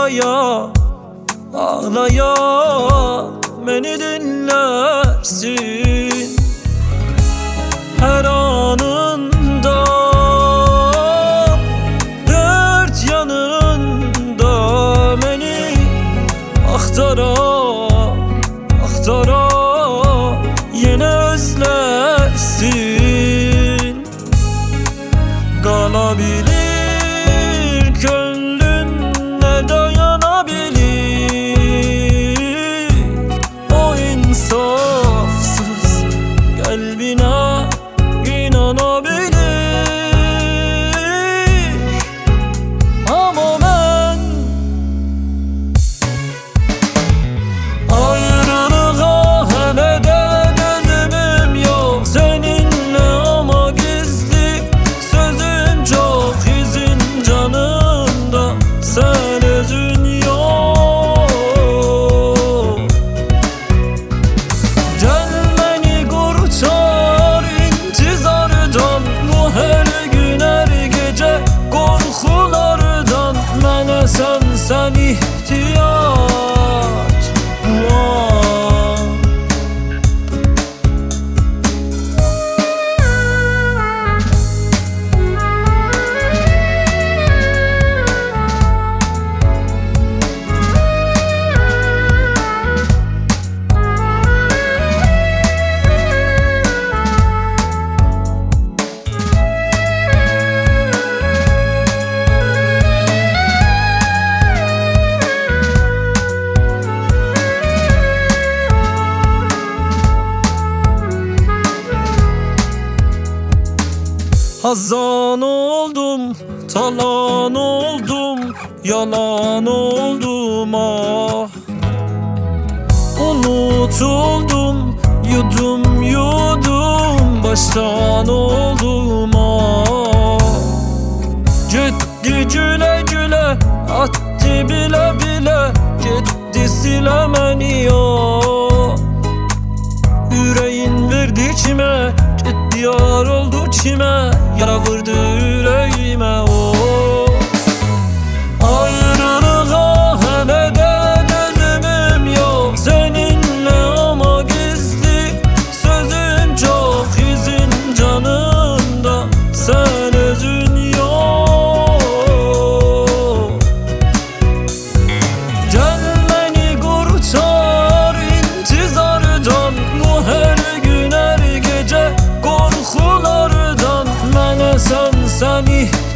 ağlaya ağlaya beni dinlersin. Her anında dört yanında beni aktara aktara yine özlersin. Kalabilir gönlünle dayanabilir o insafsız kalbine inanabilir. Ama ben ayrılığa hele de gözümüm yok seninle, ama gizli sözüm çok, izin canımda sen özün yok. Gel beni kurtar intizardan, bu her gün her gece korkulardan. Mənə sen ihtiyaç var. Hazan oldum, talan oldum, yalan oldum ah. Unutuldum, yudum yudum, baştan oldum ah. Gitti güle güle, attı bile bile, gitti silemeni ya. Yüreğin verdi kime, gitti yar oldu kime, yara vurdu yüreğime o. Ayrılığa hele de gözümüm yok seninle, ama gizli sözüm çok, izin canımda sen özün yok. Gel beni kurtar intizardan, bu her gün her gece korkulardan. Mənə sen